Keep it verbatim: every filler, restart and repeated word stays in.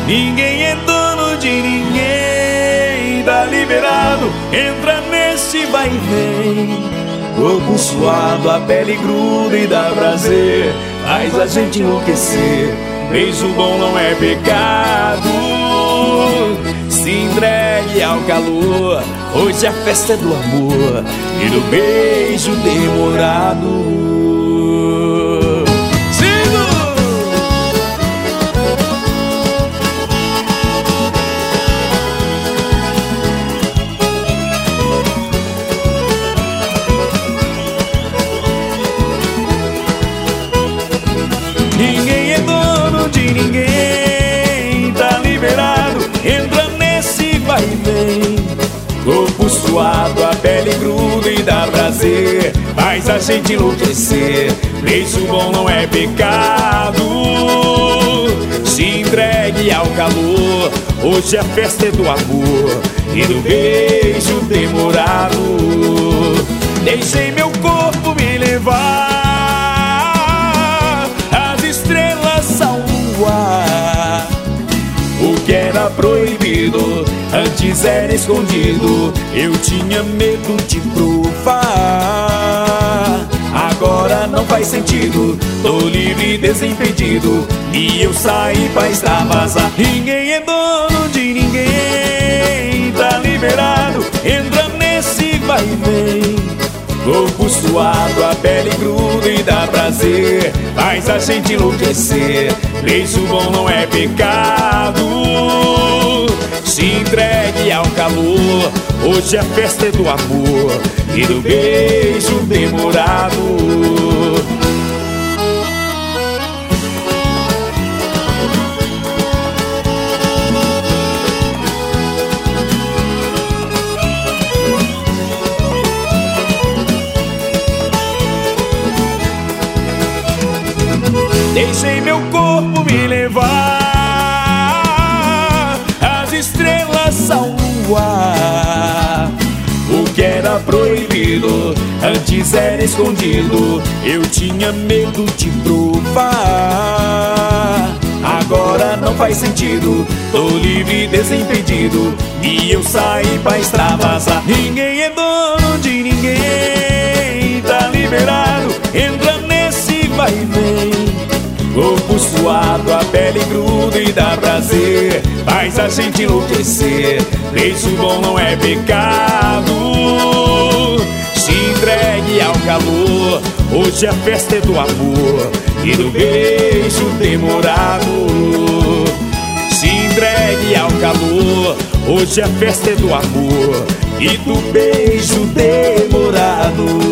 Ninguém é dono de ninguém, tá liberado, entra nesse vai e vem. Corpo suado, a pele gruda e dá prazer, faz a gente enlouquecer. Beijo bom não é pecado, se entregue ao calor. Hoje a festa é do amor e do beijo demorado. Ninguém é dono de ninguém, tá liberado, entra nesse vai e vem. Corpo suado, a pele gruda e dá prazer, faz a gente enlouquecer. Beijo bom não é pecado, se entregue ao calor. Hoje a festa é do amor e do beijo demorado. Deixei meu corpo me levar, o que era proibido antes era escondido. Eu tinha medo de provar, agora não faz sentido. Tô livre e desimpedido e eu saí pra extravasar. Ninguém é dono de ninguém, tá liberado, entra nesse vai e vem. Corpo suado, a pele gruda e dá prazer, faz a gente enlouquecer. Beijo bom não é pecado, se entregue ao calor. Hoje a festa é do amor e do beijo demorado. Deixei meu corpo me levar, as estrelas ao luar. O que era proibido antes era escondido. Eu tinha medo de provar, agora não faz sentido. Tô livre e desimpedido e eu saí pra extravasar. Ninguém é dono de ninguém, tá liberado, entra nesse vai e vem. Corpo suado, a pele gruda e dá prazer, faz a gente enlouquecer. Beijo bom não é pecado, se entregue ao calor. Hoje a festa é do amor e do beijo demorado. Se entregue ao calor, hoje a festa é do amor e do beijo demorado.